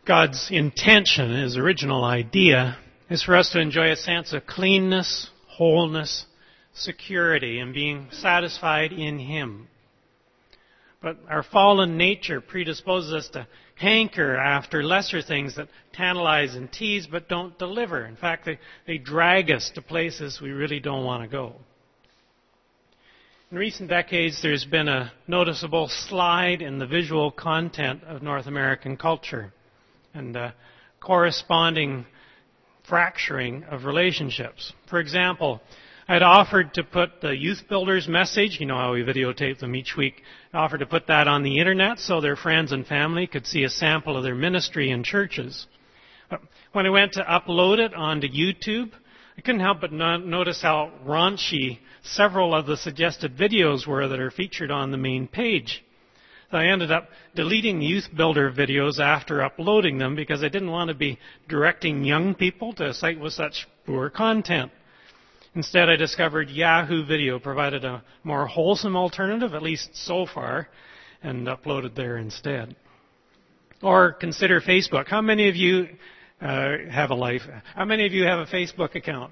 God's intention, His original idea, is for us to enjoy a sense of cleanness, wholeness, security, and being satisfied in Him. But our fallen nature predisposes us to hanker after lesser things that tantalize and tease but don't deliver. In fact, they drag us to places we really don't want to go. In recent decades, there's been a noticeable slide in the visual content of North American culture and a corresponding fracturing of relationships. For example, I'd offered to put the Youth Builders message, you know how we videotape them each week, I offered to put that on the internet so their friends and family could see a sample of their ministry in churches. But when I went to upload it onto YouTube, I couldn't help but notice how raunchy several of the suggested videos were that are featured on the main page. So I ended up deleting the Youth Builder videos after uploading them because I didn't want to be directing young people to a site with such poor content. Instead, I discovered Yahoo Video provided a more wholesome alternative, at least so far, and uploaded there instead. Or consider Facebook. How many of you have a life? How many of you have a Facebook account?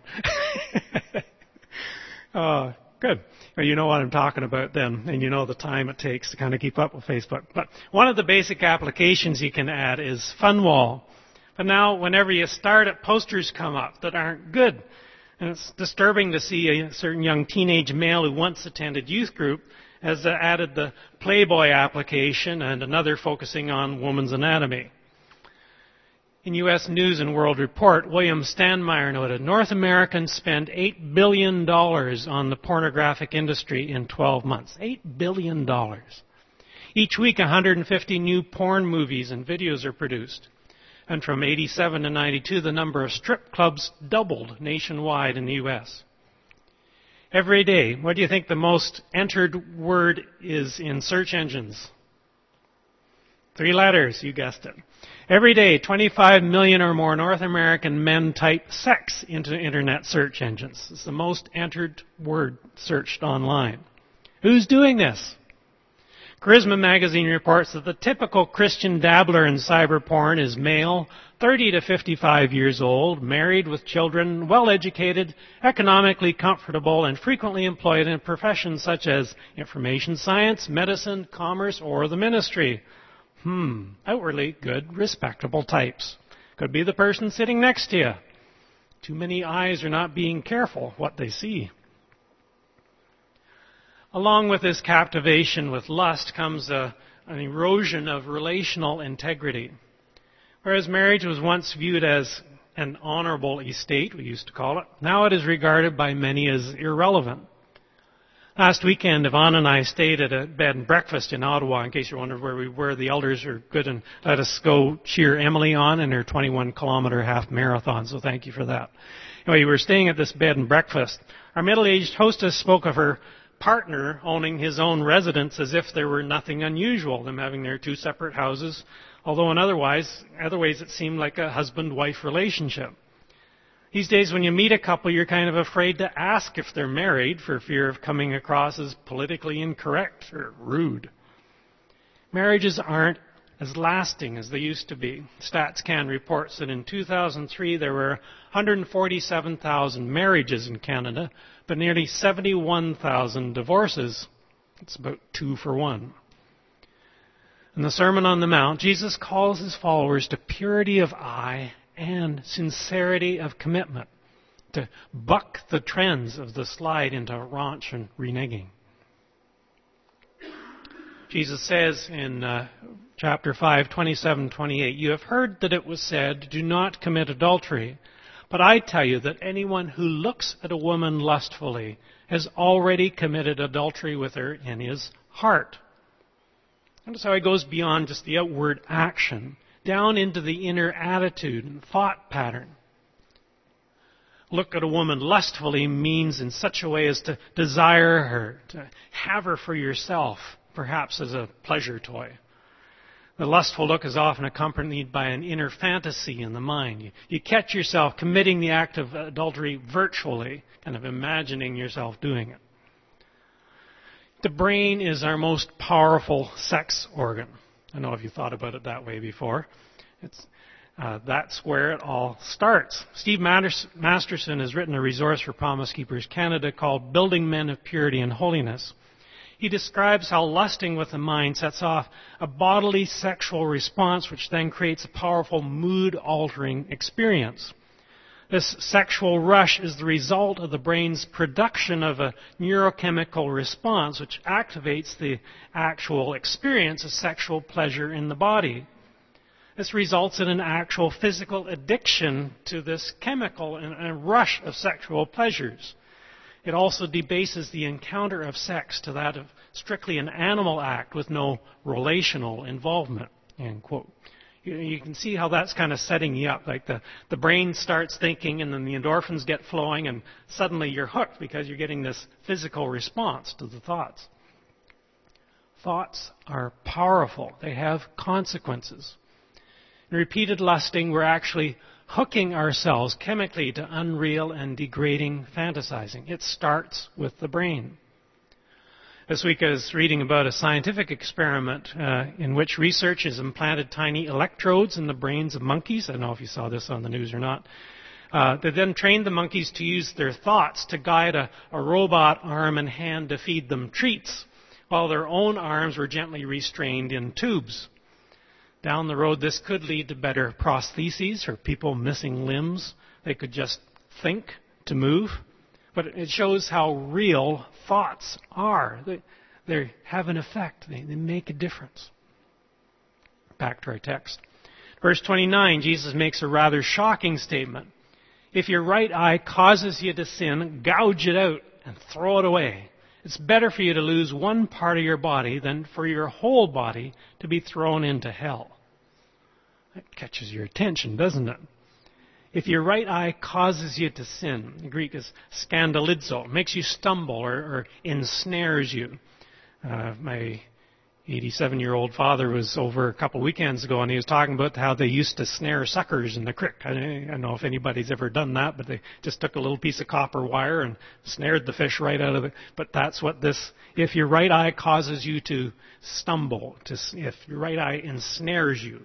Good. Well, you know what I'm talking about then, and you know the time it takes to kind of keep up with Facebook. But one of the basic applications you can add is Funwall. But now, whenever you start it, posters come up that aren't good. And it's disturbing to see a certain young teenage male who once attended youth group has added the Playboy application and another focusing on woman's anatomy. In U.S. News and World Report, William Stanmeyer noted, North Americans spend $8 billion on the pornographic industry in 12 months. $8 billion. Each week, 150 new porn movies and videos are produced. And from 87 to 92, the number of strip clubs doubled nationwide in the U.S. Every day, what do you think the most entered word is in search engines? 3 letters, you guessed it. Every day, 25 million or more North American men type sex into internet search engines. It's the most entered word searched online. Who's doing this? Charisma magazine reports that the typical Christian dabbler in cyber porn is male, 30 to 55 years old, married with children, well-educated, economically comfortable, and frequently employed in professions such as information science, medicine, commerce, or the ministry. Outwardly good, respectable types. Could be the person sitting next to you. Too many eyes are not being careful what they see. Along with this captivation with lust comes an erosion of relational integrity. Whereas marriage was once viewed as an honorable estate, we used to call it, now it is regarded by many as irrelevant. Last weekend, Yvonne and I stayed at a bed and breakfast in Ottawa, in case you're wondering where we were. The elders are good and let us go cheer Emily on in her 21-kilometer half marathon, so thank you for that. Anyway, we were staying at this bed and breakfast. Our middle-aged hostess spoke of her partner owning his own residence as if there were nothing unusual, them having their 2 separate houses, although in other ways it seemed like a husband-wife relationship. These days when you meet a couple, you're kind of afraid to ask if they're married for fear of coming across as politically incorrect or rude. Marriages aren't as lasting as they used to be. StatsCan reports that in 2003 there were 147,000 marriages in Canada, but nearly 71,000 divorces. It's about 2 for 1. In the Sermon on the Mount, Jesus calls his followers to purity of eye and sincerity of commitment, to buck the trends of the slide into raunch and reneging. Jesus says in chapter 5, 27-28, "You have heard that it was said, 'Do not commit adultery.' But I tell you that anyone who looks at a woman lustfully has already committed adultery with her in his heart." Notice how he goes beyond just the outward action, down into the inner attitude and thought pattern. Look at a woman lustfully means in such a way as to desire her, to have her for yourself, perhaps as a pleasure toy. The lustful look is often accompanied by an inner fantasy in the mind. You catch yourself committing the act of adultery virtually, kind of imagining yourself doing it. The brain is our most powerful sex organ. I don't know if you thought about it that way before. That's where it all starts. Steve Masterson has written a resource for Promise Keepers Canada called Building Men of Purity and Holiness. He describes how lusting with the mind sets off a bodily sexual response which then creates a powerful mood-altering experience. This sexual rush is the result of the brain's production of a neurochemical response which activates the actual experience of sexual pleasure in the body. This results in an actual physical addiction to this chemical and a rush of sexual pleasures. It also debases the encounter of sex to that of strictly an animal act with no relational involvement, end quote. You can see how that's kind of setting you up. Like the brain starts thinking and then the endorphins get flowing and suddenly you're hooked because you're getting this physical response to the thoughts. Thoughts are powerful. They have consequences. In repeated lusting, we're actually hooking ourselves chemically to unreal and degrading fantasizing. It starts with the brain. This week I was reading about a scientific experiment in which researchers implanted tiny electrodes in the brains of monkeys. I don't know if you saw this on the news or not. They then trained the monkeys to use their thoughts to guide a robot arm and hand to feed them treats, while their own arms were gently restrained in tubes. Down the road, this could lead to better prostheses for people missing limbs. They could just think to move. But it shows how real thoughts are. They have an effect. They make a difference. Back to our text. Verse 29, Jesus makes a rather shocking statement. If your right eye causes you to sin, gouge it out and throw it away. It's better for you to lose one part of your body than for your whole body to be thrown into hell. That catches your attention, doesn't it? If your right eye causes you to sin, the Greek is scandalizo, makes you stumble or ensnares you. My 87-year-old father was over a couple weekends ago and he was talking about how they used to snare suckers in the creek. I don't know if anybody's ever done that, but they just took a little piece of copper wire and snared the fish right out of it. But that's what this, if your right eye causes you to stumble, if your right eye ensnares you.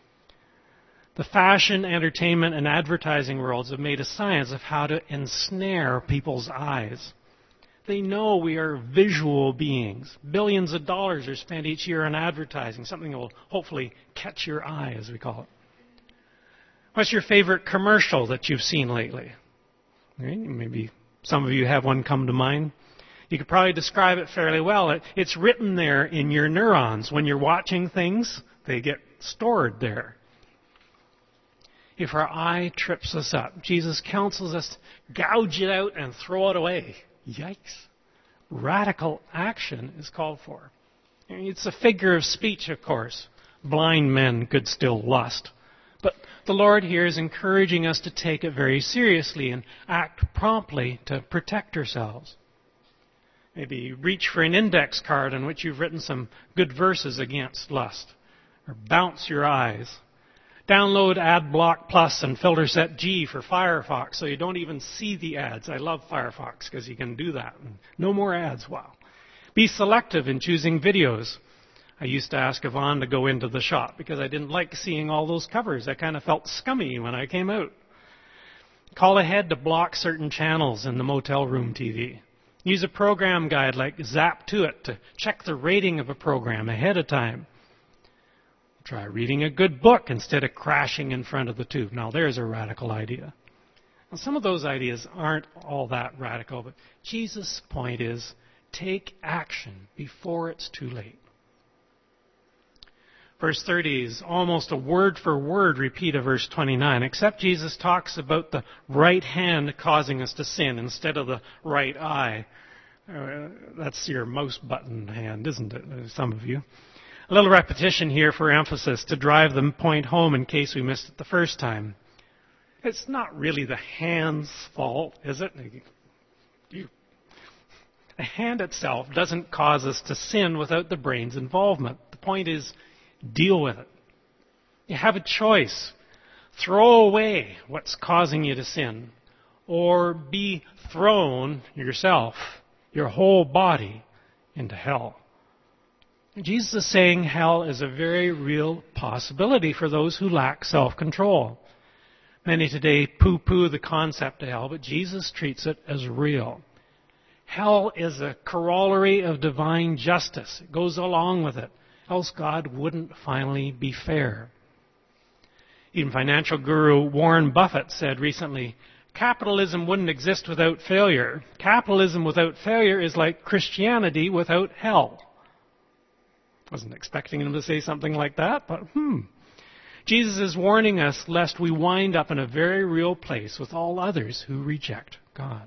The fashion, entertainment, and advertising worlds have made a science of how to ensnare people's eyes. They know we are visual beings. Billions of dollars are spent each year on advertising, something that will hopefully catch your eye, as we call it. What's your favorite commercial that you've seen lately? Maybe some of you have one come to mind. You could probably describe it fairly well. It's written there in your neurons. When you're watching things, they get stored there. If our eye trips us up, Jesus counsels us to gouge it out and throw it away. Yikes. Radical action is called for. It's a figure of speech, of course. Blind men could still lust. But the Lord here is encouraging us to take it very seriously and act promptly to protect ourselves. Maybe reach for an index card on which you've written some good verses against lust. Or bounce your eyes. Download AdBlock Plus and FilterSet G for Firefox so you don't even see the ads. I love Firefox because you can do that. No more ads. Wow. Be selective in choosing videos. I used to ask Yvonne to go into the shop because I didn't like seeing all those covers. I kind of felt scummy when I came out. Call ahead to block certain channels in the motel room TV. Use a program guide like Zap2It to check the rating of a program ahead of time. Try reading a good book instead of crashing in front of the tube. Now, there's a radical idea. Now, some of those ideas aren't all that radical, but Jesus' point is, take action before it's too late. Verse 30 is almost a word-for-word repeat of verse 29, except Jesus talks about the right hand causing us to sin instead of the right eye. That's your mouse button hand, isn't it, some of you? A little repetition here for emphasis to drive the point home in case we missed it the first time. It's not really the hand's fault, is it? The hand itself doesn't cause us to sin without the brain's involvement. The point is, deal with it. You have a choice. Throw away what's causing you to sin, or be thrown yourself, your whole body, into hell. Jesus is saying hell is a very real possibility for those who lack self-control. Many today poo-poo the concept of hell, but Jesus treats it as real. Hell is a corollary of divine justice. It goes along with it. Else God wouldn't finally be fair. Even financial guru Warren Buffett said recently, capitalism wouldn't exist without failure. Capitalism without failure is like Christianity without hell. Wasn't expecting him to say something like that, but Jesus is warning us lest we wind up in a very real place with all others who reject God.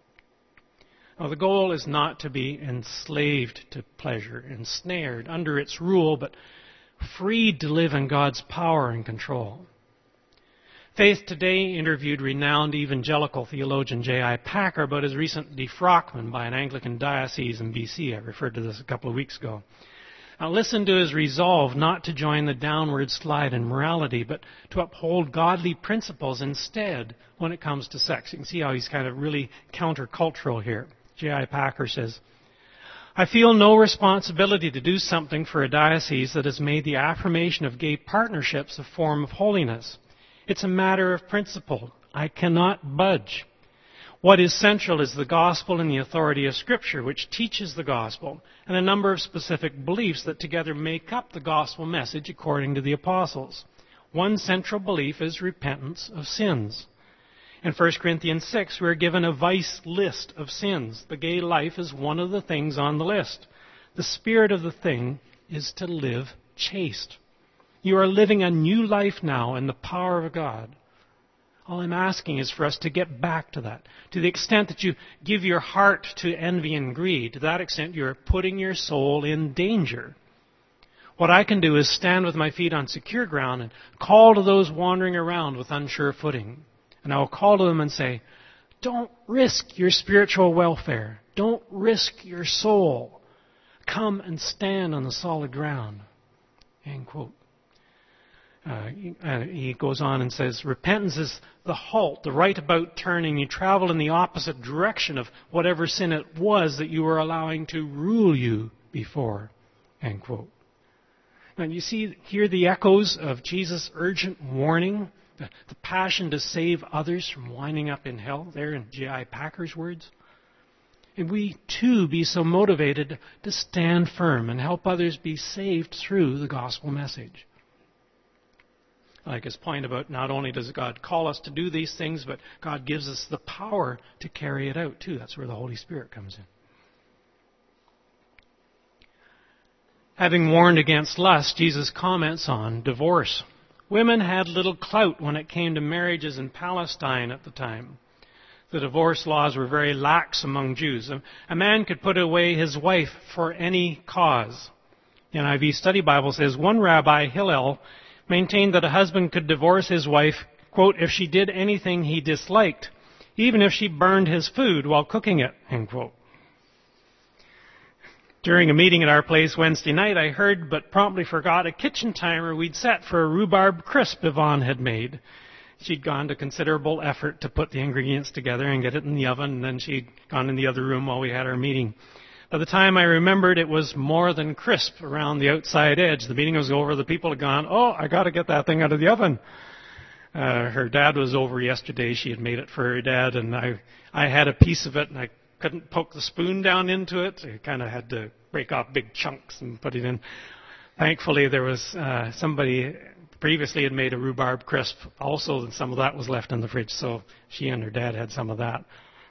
Now, the goal is not to be enslaved to pleasure, ensnared under its rule, but freed to live in God's power and control. Faith Today interviewed renowned evangelical theologian J.I. Packer about his recent defrockment by an Anglican diocese in BC. I referred to this a couple of weeks ago. Now listen to his resolve not to join the downward slide in morality, but to uphold godly principles instead when it comes to sex. You can see how he's kind of really countercultural here. J.I. Packer says, I feel no responsibility to do something for a diocese that has made the affirmation of gay partnerships a form of holiness. It's a matter of principle. I cannot budge. What is central is the gospel and the authority of Scripture, which teaches the gospel, and a number of specific beliefs that together make up the gospel message according to the apostles. One central belief is repentance of sins. In 1 Corinthians 6, we are given a vice list of sins. The gay life is one of the things on the list. The spirit of the thing is to live chaste. You are living a new life now in the power of God. All I'm asking is for us to get back to that. To the extent that you give your heart to envy and greed, to that extent you're putting your soul in danger. What I can do is stand with my feet on secure ground and call to those wandering around with unsure footing. And I will call to them and say, don't risk your spiritual welfare. Don't risk your soul. Come and stand on the solid ground. End quote. He goes on and says, repentance is the halt, the right about turning. You travel in the opposite direction of whatever sin it was that you were allowing to rule you before. End quote. Now you see here the echoes of Jesus' urgent warning, the passion to save others from winding up in hell, there in J.I. Packer's words. And we too be so motivated to stand firm and help others be saved through the gospel message. I like his point about not only does God call us to do these things, but God gives us the power to carry it out too. That's where the Holy Spirit comes in. Having warned against lust, Jesus comments on divorce. Women had little clout when it came to marriages in Palestine at the time. The divorce laws were very lax among Jews. A man could put away his wife for any cause. The NIV Study Bible says one rabbi, Hillel, maintained that a husband could divorce his wife, quote, if she did anything he disliked, even if she burned his food while cooking it, end quote. During a meeting at our place Wednesday night, I heard but promptly forgot a kitchen timer we'd set for a rhubarb crisp Yvonne had made. She'd gone to considerable effort to put the ingredients together and get it in the oven, and then she'd gone in the other room while we had our meeting. By the time I remembered, it was more than crisp around the outside edge. The meeting was over. The people had gone, oh, I got to get that thing out of the oven. Her dad was over yesterday. She had made it for her dad, and I had a piece of it, and I couldn't poke the spoon down into it. I kind of had to break off big chunks and put it in. Thankfully, there was somebody previously had made a rhubarb crisp also, and some of that was left in the fridge, so she and her dad had some of that.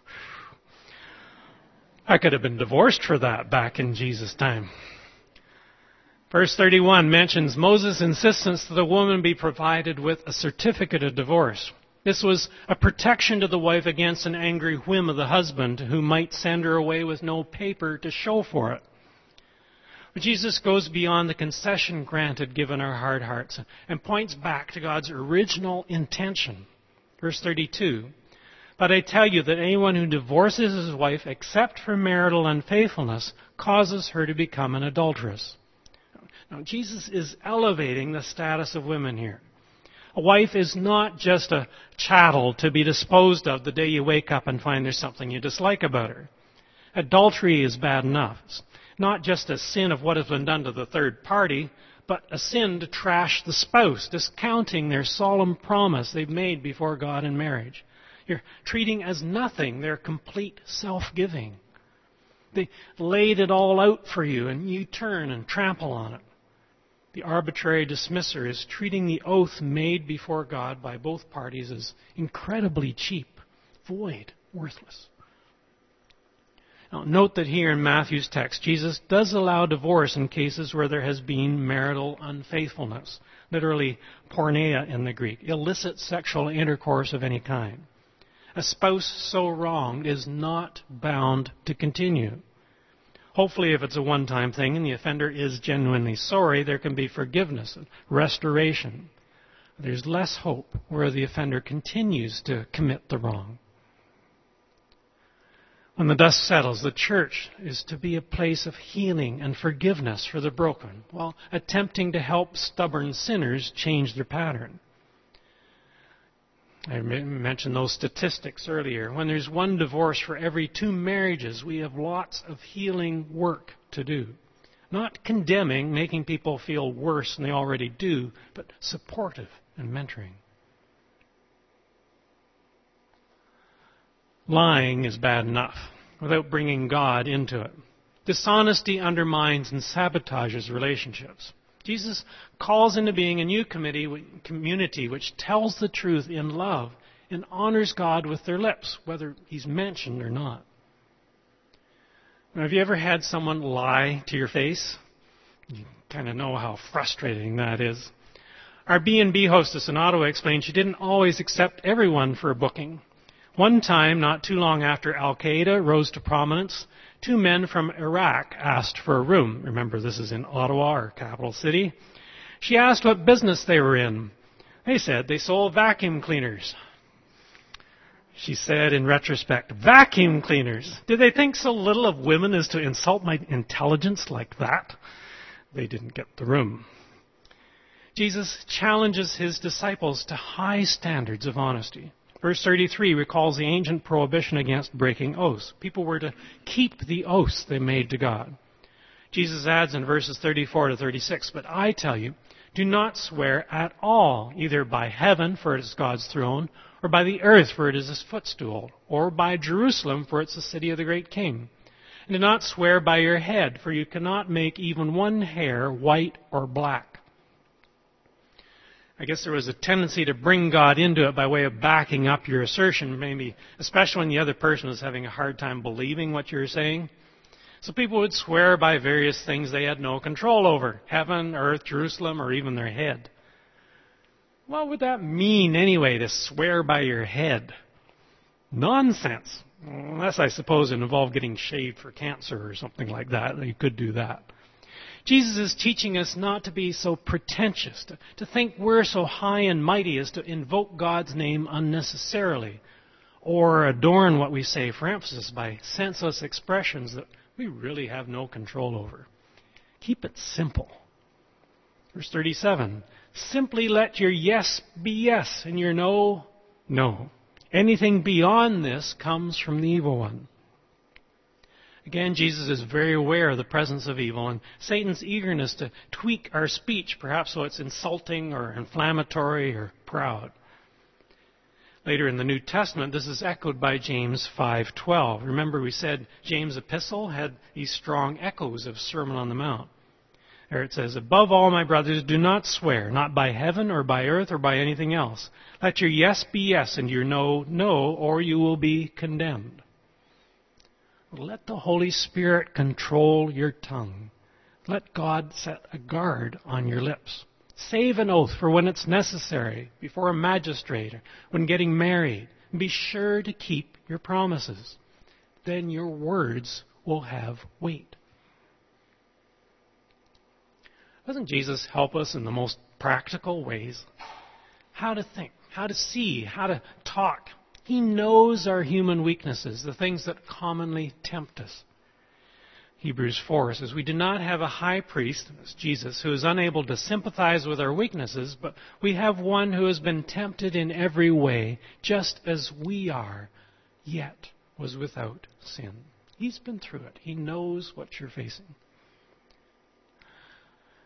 I could have been divorced for that back in Jesus' time. Verse 31 mentions Moses' insistence that the woman be provided with a certificate of divorce. This was a protection to the wife against an angry whim of the husband who might send her away with no paper to show for it. But Jesus goes beyond the concession granted given our hard hearts and points back to God's original intention. Verse 32. But I tell you that anyone who divorces his wife except for marital unfaithfulness causes her to become an adulteress. Now, Jesus is elevating the status of women here. A wife is not just a chattel to be disposed of the day you wake up and find there's something you dislike about her. Adultery is bad enough. Not just a sin of what has been done to the third party, but a sin to trash the spouse, discounting their solemn promise they've made before God in marriage. You're treating as nothing their complete self-giving. They laid it all out for you, and you turn and trample on it. The arbitrary dismisser is treating the oath made before God by both parties as incredibly cheap, void, worthless. Now, note that here in Matthew's text, Jesus does allow divorce in cases where there has been marital unfaithfulness, literally porneia in the Greek, illicit sexual intercourse of any kind. A spouse so wronged is not bound to continue. Hopefully, if it's a one-time thing and the offender is genuinely sorry, there can be forgiveness and restoration. There's less hope where the offender continues to commit the wrong. When the dust settles, the church is to be a place of healing and forgiveness for the broken, while attempting to help stubborn sinners change their pattern. I mentioned those statistics earlier. When there's one divorce for every 2 marriages, we have lots of healing work to do. Not condemning, making people feel worse than they already do, but supportive and mentoring. Lying is bad enough without bringing God into it. Dishonesty undermines and sabotages relationships. Jesus calls into being a new community which tells the truth in love and honors God with their lips, whether He's mentioned or not. Now, have you ever had someone lie to your face? You kind of know how frustrating that is. Our B&B hostess in Ottawa explained she didn't always accept everyone for a booking. One time, not too long after Al-Qaeda rose to prominence, 2 men from Iraq asked for a room. Remember, this is in Ottawa, our capital city. She asked what business they were in. They said they sold vacuum cleaners. She said in retrospect, vacuum cleaners? Did they think so little of women as to insult my intelligence like that? They didn't get the room. Jesus challenges His disciples to high standards of honesty. Verse 33 recalls the ancient prohibition against breaking oaths. People were to keep the oaths they made to God. Jesus adds in verses 34 to 36, but I tell you, do not swear at all, either by heaven, for it is God's throne, or by the earth, for it is His footstool, or by Jerusalem, for it's the city of the great King. And do not swear by your head, for you cannot make even one hair white or black. I guess there was a tendency to bring God into it by way of backing up your assertion, maybe, especially when the other person is having a hard time believing what you're saying. So people would swear by various things they had no control over, heaven, earth, Jerusalem, or even their head. What would that mean anyway, to swear by your head? Nonsense. Unless, I suppose, it involved getting shaved for cancer or something like that. You could do that. Jesus is teaching us not to be so pretentious, to think we're so high and mighty as to invoke God's name unnecessarily, or adorn what we say for emphasis by senseless expressions that we really have no control over. Keep it simple. Verse 37, simply let your yes be yes and your no, no. Anything beyond this comes from the evil one. Again, Jesus is very aware of the presence of evil and Satan's eagerness to tweak our speech, perhaps so it's insulting or inflammatory or proud. Later in the New Testament, this is echoed by James 5:12. Remember, we said James' epistle had these strong echoes of Sermon on the Mount. There it says, above all, my brothers, do not swear, not by heaven or by earth or by anything else. Let your yes be yes and your no, no, or you will be condemned. Let the Holy Spirit control your tongue. Let God set a guard on your lips. Save an oath for when it's necessary, before a magistrate, or when getting married. And be sure to keep your promises. Then your words will have weight. Doesn't Jesus help us in the most practical ways? How to think, how to see, how to talk. He knows our human weaknesses, the things that commonly tempt us. Hebrews 4 says, we do not have a high priest, that's Jesus, who is unable to sympathize with our weaknesses, but we have one who has been tempted in every way, just as we are, yet was without sin. He's been through it. He knows what you're facing.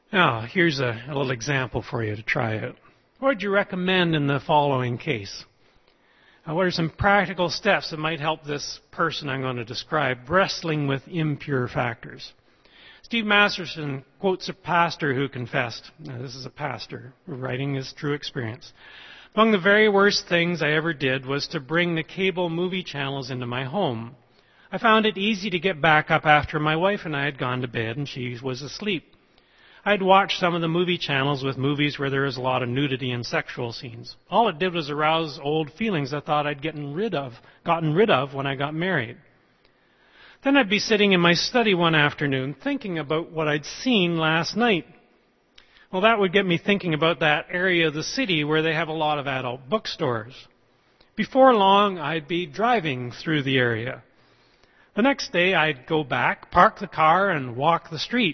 Now, here's a little example for you to try out. What would you recommend in the following case? What are some practical steps that might help this person I'm going to describe wrestling with impure factors? Steve Masterson quotes a pastor who confessed. Now, this is a pastor writing his true experience. Among the very worst things I ever did was to bring the cable movie channels into my home. I found it easy to get back up after my wife and I had gone to bed and she was asleep. I'd watched some of the movie channels with movies where there was a lot of nudity and sexual scenes. All it did was arouse old feelings I thought I'd gotten rid of when I got married. Then I'd be sitting in my study one afternoon thinking about what I'd seen last night. Well, that would get me thinking about that area of the city where they have a lot of adult bookstores. Before long, I'd be driving through the area. The next day, I'd go back, park the car, and walk the street.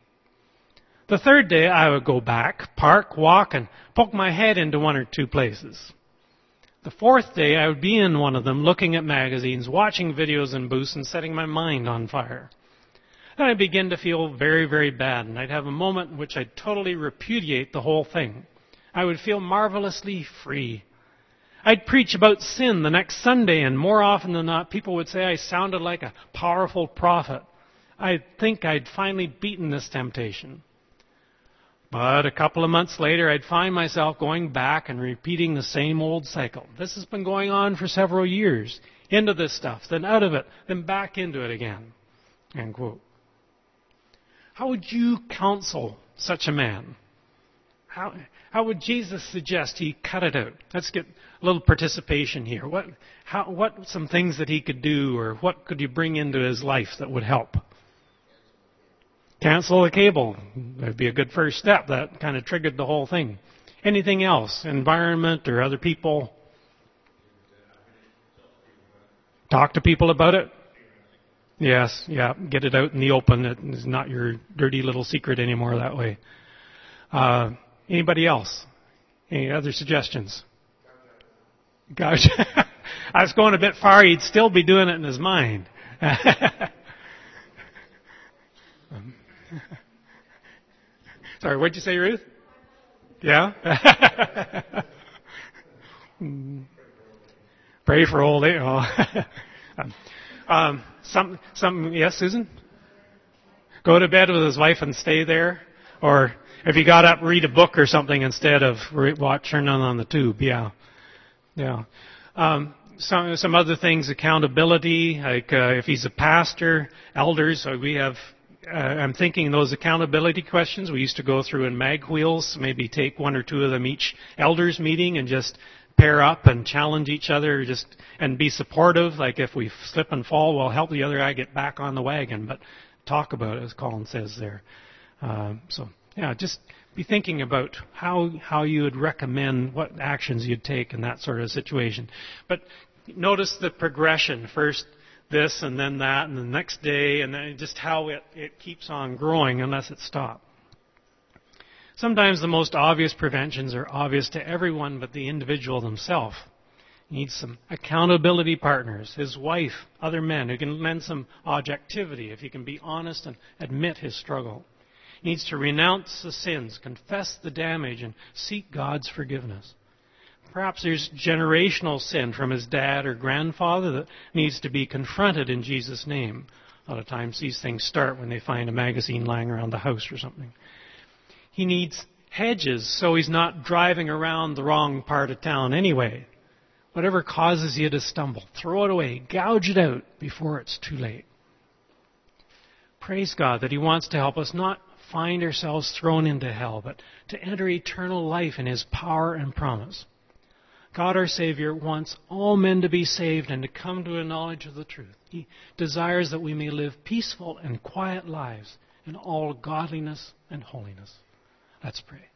The third day, I would go back, park, walk, and poke my head into one or two places. The fourth day, I would be in one of them, looking at magazines, watching videos and booths, and setting my mind on fire. Then I'd begin to feel very, very bad, and I'd have a moment in which I'd totally repudiate the whole thing. I would feel marvelously free. I'd preach about sin the next Sunday, and more often than not, people would say I sounded like a powerful prophet. I'd think I'd finally beaten this temptation. But a couple of months later, I'd find myself going back and repeating the same old cycle. This has been going on for several years. Into this stuff, then out of it, then back into it again. End quote. How would you counsel such a man? How would Jesus suggest he cut it out? Let's get a little participation here. What some things that he could do, or what could you bring into his life that would help? Cancel the cable. That'd be a good first step. That kind of triggered the whole thing. Anything else? Environment or other people? Talk to people about it? Yes, yeah. Get it out in the open. It's not your dirty little secret anymore that way. Anybody else? Any other suggestions? Gosh, I was going a bit far. He'd still be doing it in his mind. Sorry, what'd you say, Ruth? Yeah? Pray for old age. Oh. Yes, Susan? Go to bed with his wife and stay there? Or if you got up, read a book or something instead of turning on the tube. Yeah. Yeah. Some other things, accountability, like if he's a pastor, elders, we have, I'm thinking those accountability questions we used to go through in mag wheels, maybe take one or two of them each elders meeting and just pair up and challenge each other and be supportive. Like if we slip and fall, we'll help the other guy get back on the wagon, but talk about it, as Colin says there. Just be thinking about how you would recommend what actions you'd take in that sort of situation. But notice the progression. First this and then that and the next day, and then just how it keeps on growing unless it stops. Sometimes the most obvious preventions are obvious to everyone but the individual themselves. He needs some accountability partners, his wife, other men who can lend some objectivity if he can be honest and admit his struggle. He needs to renounce the sins, confess the damage, and seek God's forgiveness. Perhaps there's generational sin from his dad or grandfather that needs to be confronted in Jesus' name. A lot of times these things start when they find a magazine lying around the house or something. He needs hedges so he's not driving around the wrong part of town anyway. Whatever causes you to stumble, throw it away, gouge it out before it's too late. Praise God that He wants to help us not find ourselves thrown into hell, but to enter eternal life in His power and promise. God our Savior wants all men to be saved and to come to a knowledge of the truth. He desires that we may live peaceful and quiet lives in all godliness and holiness. Let's pray.